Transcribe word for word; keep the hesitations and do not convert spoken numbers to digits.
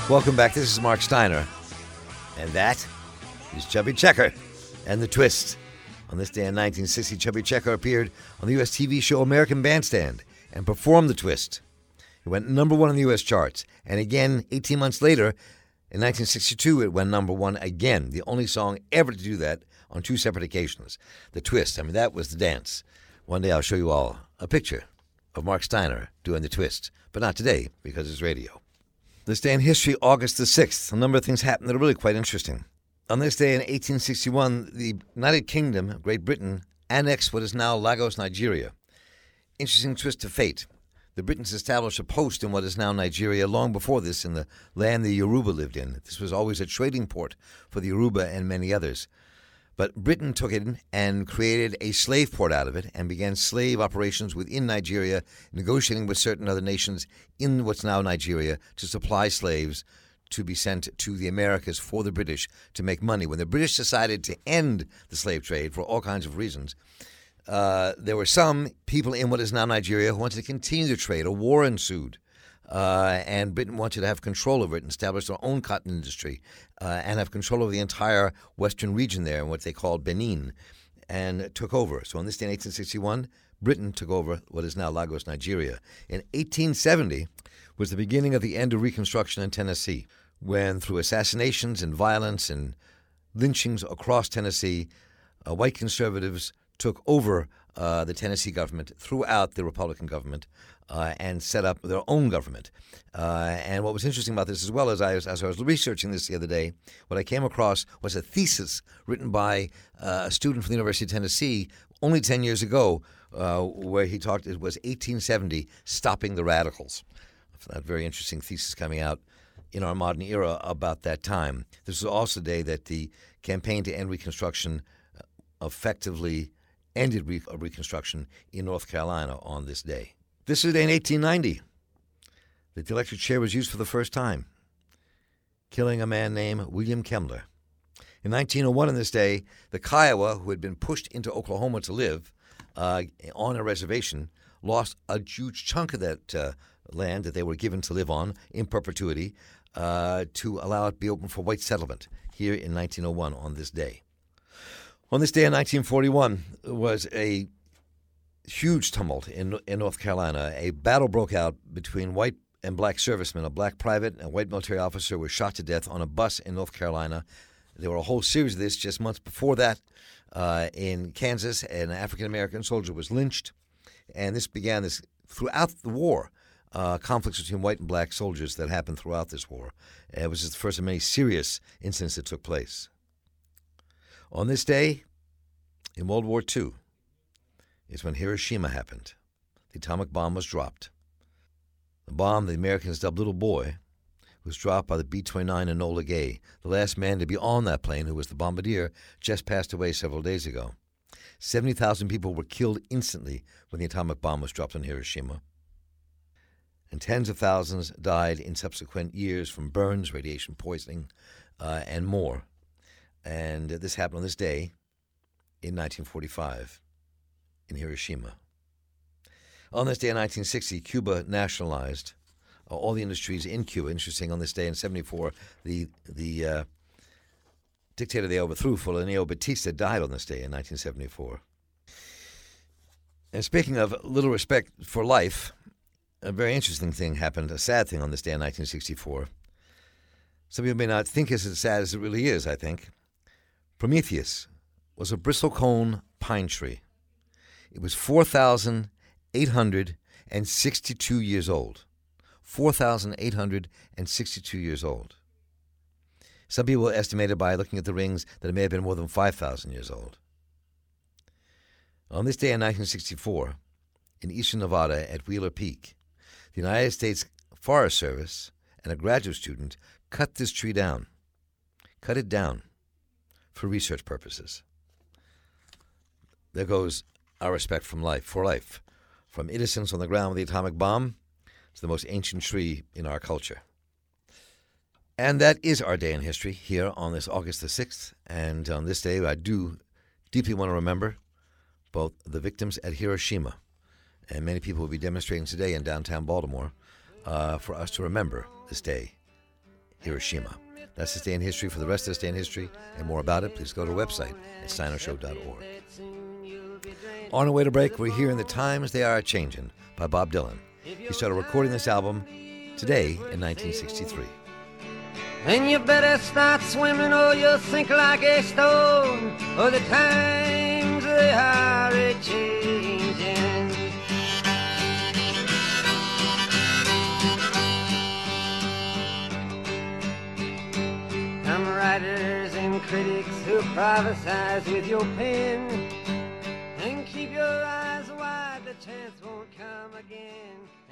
Welcome back. This is Mark Steiner. And that is Chubby Checker and the Twist. On this day in nineteen sixty, Chubby Checker appeared on the U S T V show American Bandstand and performed the Twist. It went number one on the U S charts. And again, eighteen months later, in nineteen sixty-two, it went number one again. The only song ever to do that on two separate occasions. The Twist. I mean, that was the dance. One day I'll show you all a picture of Mark Steiner doing the Twist. But not today, because it's radio. This day in history, August the sixth, a number of things happened that are really quite interesting. On this day in eighteen sixty-one, the United Kingdom, Great Britain, annexed what is now Lagos, Nigeria. Interesting twist of fate. The Britons established a post in what is now Nigeria long before this in the land the Yoruba lived in. This was always a trading port for the Yoruba and many others. But Britain took it and created a slave port out of it and began slave operations within Nigeria, negotiating with certain other nations in what's now Nigeria to supply slaves to be sent to the Americas for the British to make money. When the British decided to end the slave trade for all kinds of reasons, uh, there were some people in what is now Nigeria who wanted to continue the trade. A war ensued. Uh, and Britain wanted to have control over it and establish their own cotton industry uh, and have control over the entire western region there in what they called Benin, and took over. So on this day in eighteen sixty-one, Britain took over what is now Lagos, Nigeria. In eighteen seventy was the beginning of the end of Reconstruction in Tennessee, when through assassinations and violence and lynchings across Tennessee, uh, white conservatives took over uh, the Tennessee government throughout the Republican government uh, and set up their own government. Uh, and what was interesting about this as well, as I, was, as I was researching this the other day, what I came across was a thesis written by uh, a student from the University of Tennessee only ten years ago, uh, where he talked, it was eighteen seventy, Stopping the Radicals. That very interesting thesis coming out in our modern era about that time. This was also the day that the campaign to end Reconstruction effectively ended re- Reconstruction in North Carolina on this day. This is the day in eighteen ninety that the electric chair was used for the first time, killing a man named William Kemmler. In nineteen oh one on this day, the Kiowa, who had been pushed into Oklahoma to live uh, on a reservation, lost a huge chunk of that uh, land that they were given to live on in perpetuity uh, to allow it to be open for white settlement here in nineteen oh one on this day. On this day in nineteen forty-one was a huge tumult in, in North Carolina. A battle broke out between white and black servicemen. A black private and a white military officer were shot to death on a bus in North Carolina. There were a whole series of this just months before that uh, in Kansas. An African-American soldier was lynched. And this began this throughout the war, uh, conflicts between white and black soldiers that happened throughout this war. It was just the first of many serious incidents that took place. On this day, in World War Two, is when Hiroshima happened. The atomic bomb was dropped. The bomb the Americans dubbed Little Boy was dropped by the B twenty-nine Enola Gay. The last man to be on that plane, who was the bombardier, just passed away several days ago. seventy thousand people were killed instantly when the atomic bomb was dropped on Hiroshima. And tens of thousands died in subsequent years from burns, radiation poisoning, uh, and more. And this happened on this day in nineteen forty-five in Hiroshima. On this day in nineteen sixty, Cuba nationalized uh, all the industries in Cuba. Interesting, on this day in seventy-four, the the uh, dictator they overthrew, Fulgencio Batista, died on this day in nineteen seventy-four. And speaking of little respect for life, a very interesting thing happened, a sad thing on this day in nineteen sixty-four. Some people may not think it's as sad as it really is, I think. Prometheus was a bristlecone pine tree. It was four thousand eight hundred sixty-two years old. four thousand eight hundred sixty-two years old. Some people estimated by looking at the rings that it may have been more than five thousand years old. On this day in nineteen sixty-four, in eastern Nevada at Wheeler Peak, the United States Forest Service and a graduate student cut this tree down, cut it down for research purposes. There goes our respect from life, for life, from innocence on the ground with the atomic bomb to the most ancient tree in our culture. And that is our day in history here on this August the sixth. And on this day, I do deeply want to remember both the victims at Hiroshima, and many people will be demonstrating today in downtown Baltimore uh, for us to remember this day Hiroshima. That's this day in history. For the rest of this day in history and more about it, please go to our website at steiner show dot org. On our way to break, we're hearing The Times They Are A-Changin' by Bob Dylan. He started recording this album today in nineteen sixty-three. And you better start swimming or you'll sink like a stone, or the times they are a-changin'. Some writers and critics who prophesize with your pen, and keep your eyes wide, the chance won't come again.